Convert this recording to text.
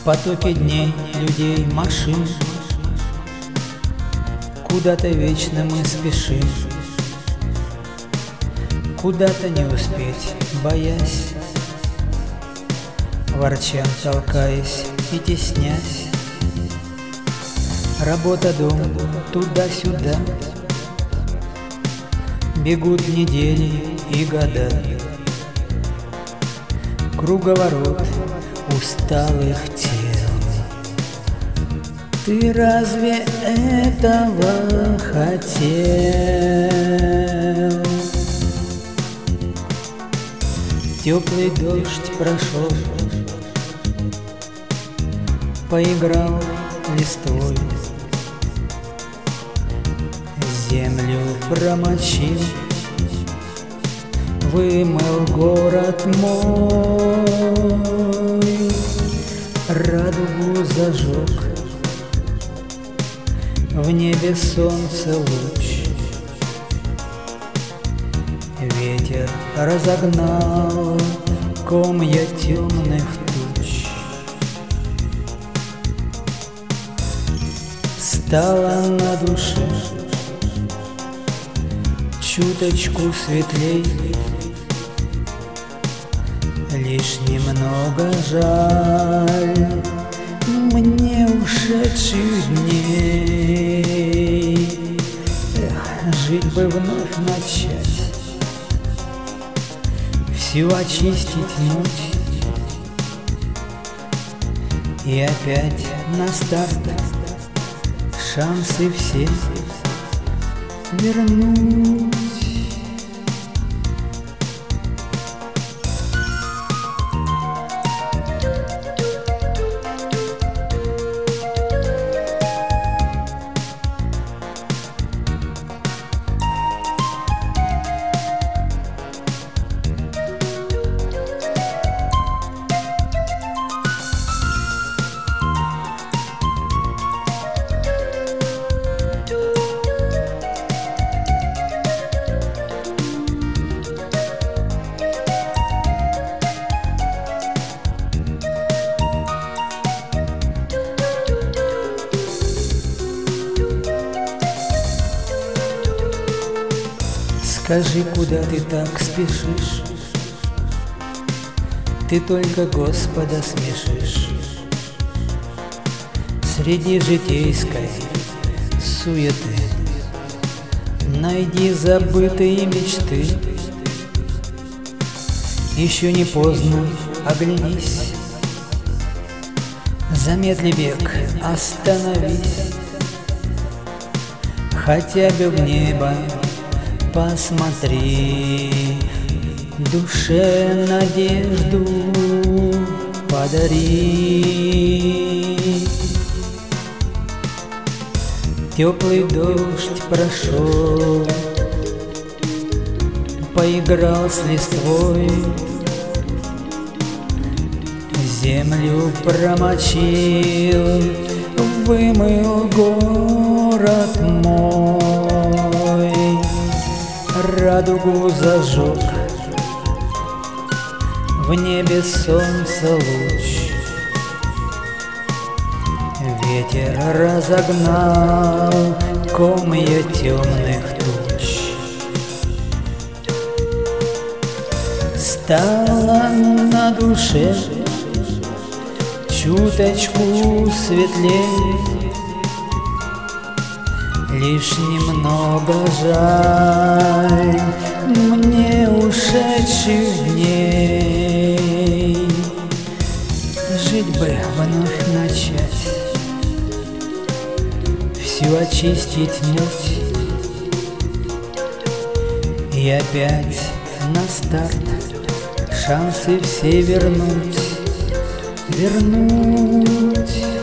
потоке дней, людей, машин куда-то вечно мы спешим, куда-то не успеть, боясь, ворча, толкаясь и теснясь. Работа, дом, туда-сюда, бегут недели и года. Круговорот усталых тел. Ты разве этого хотел? Теплый дождь прошел, поиграл листвой, землю промочил, вымыл город мой, радугу зажег, в небе солнце луч, ветер разогнал комья темных туч. Стало на душе чуточку светлей, лишь немного жаль мне ушедших дней. Эх, жить бы вновь начать, всю очистить муть и опять на старт шансы все вернуть. Скажи, куда ты так спешишь? Ты только Господа смешишь среди житейской суеты. Найди забытые мечты, еще не поздно, оглянись, замедли бег, остановись, хотя бы в небо посмотри, душе надежду подари. Теплый дождь прошел, поиграл с листвой, землю промочил, вымыл город мой, радугу зажег, в небе солнце луч, ветер разогнал комья темных туч. Стало на душе чуточку светлее, лишь немного жаль мне ушедших дней. Жить бы вновь начать, всю очистить муть и опять на старт шансы все вернуть.